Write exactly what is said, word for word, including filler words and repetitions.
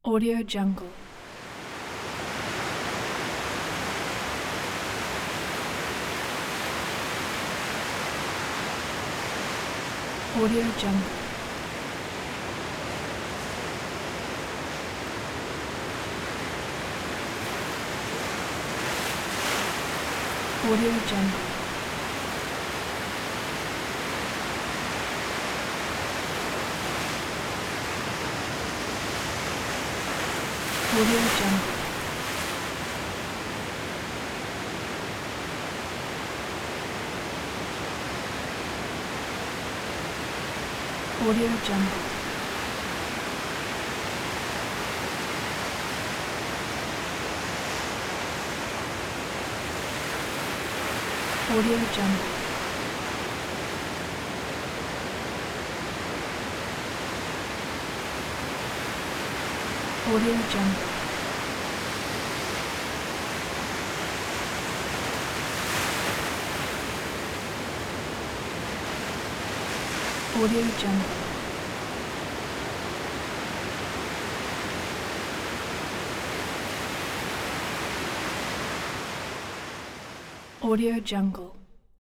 Audio Jungle. Audio Jungle. Audio Jungle. Audio Jungle. Audio Jungle. Audio Jungle. Audio Jungle. Audio Jungle. Audio Jungle.